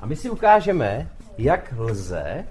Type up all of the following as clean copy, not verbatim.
A my si ukážeme, jak lze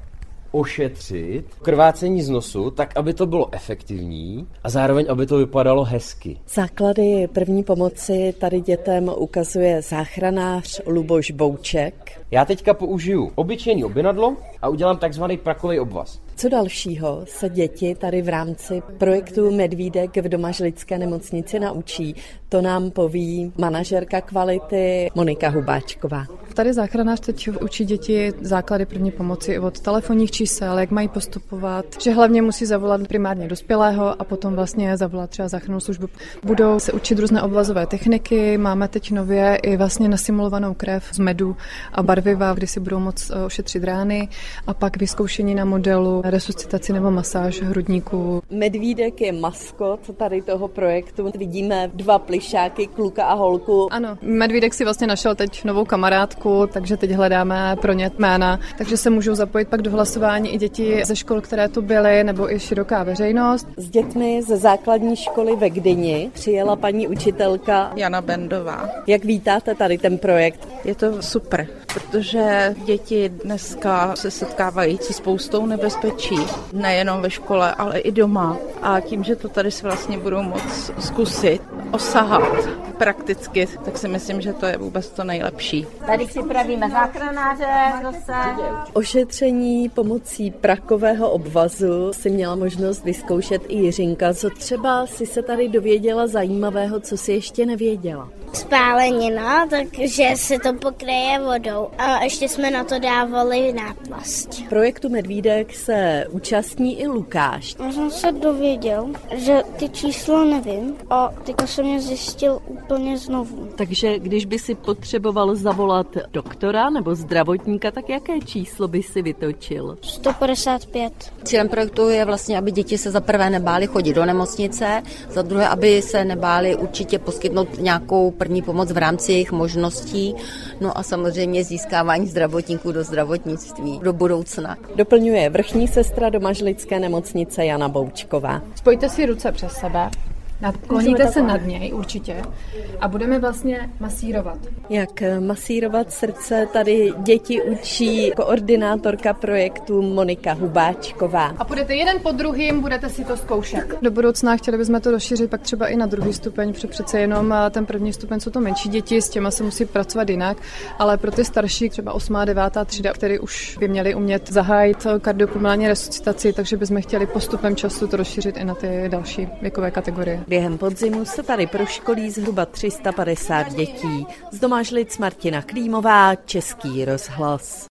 ošetřit krvácení z nosu, tak aby to bylo efektivní a zároveň, aby to vypadalo hezky. Základy první pomoci tady dětem ukazuje záchranář Luboš Bouček. Já teďka použiju obyčejný obinadlo a udělám takzvaný prakový obvaz. Co dalšího se děti tady v rámci projektu Medvídek v Domažlické nemocnici naučí? To nám poví manažerka kvality Monika Hubáčková. Tady záchranář teď učí děti základy první pomoci od telefonních čísel, jak mají postupovat, že hlavně musí zavolat primárně dospělého a potom vlastně zavolat třeba záchrannou službu. Budou se učit různé obvazové techniky, máme teď nově i vlastně nasimulovanou krev z medu a barviva, kdy si budou moct ošetřit rány a pak vyzkoušení na modelu resuscitaci nebo masáž hrudníků. Medvídek je maskot tady toho projektu. Vidíme dva plišáky, kluka a holku. Ano, Medvídek si vlastně našel teď novou kamarádku, takže teď hledáme pro ně jména, takže se můžou zapojit pak do hlasování i děti ze škol, které tu byly, nebo i široká veřejnost. S dětmi ze základní školy ve Gdyni přijela paní učitelka Jana Bendová. Jak vítáte tady ten projekt? Je to super, protože děti dneska se setkávají se spoustou nebezpečí, nejenom ve škole, ale i doma. A tím, že to tady si vlastně budou moct zkusit, osahat prakticky, tak si myslím, že to je vůbec to nejlepší. Tady připravíme záchranáře zase. Ošetření pomocí prakového obvazu si měla možnost vyzkoušet i Jiřinka. Co třeba si se tady dověděla zajímavého, co si ještě nevěděla? Spálenina, takže se to pokryje vodou a ještě jsme na to dávali náplast. V projektu Medvídek se účastní i Lukáš. Já jsem se dověděl, že ty číslo nevím a teďka jsem je zjistil úplně znovu. Takže když by si potřeboval zavolat doktora nebo zdravotníka, tak jaké číslo by si vytočil? 155. Cílem projektu je vlastně, aby děti se za prvé nebály chodit do nemocnice, za druhé, aby se nebály určitě poskytnout nějakou první pomoc v rámci jejich možností, no a samozřejmě získávání zdravotníků do zdravotnictví do budoucna. Doplňuje vrchní sestra Domažlické nemocnice Jana Boučková. Spojte si ruce přes sebe. Nakloníte se nad něj určitě a budeme vlastně masírovat. Jak masírovat srdce tady děti učí koordinátorka projektu Monika Hubáčková. A půjdete jeden po druhým, budete si to zkoušet. Do budoucna chtěli bychom to rozšířit pak třeba i na druhý stupeň, protože přece jenom ten první stupeň jsou to menší děti, s těma se musí pracovat jinak, ale pro ty starší, třeba 8. a 9. třída, který už by měli umět zahájit kardiopulmonální resuscitaci, takže bychom chtěli postupem času to rozšířit i na ty další věkové kategorie. Během podzimu se tady proškolí zhruba 350 dětí. Z Domažlic Martina Klímová, Český rozhlas.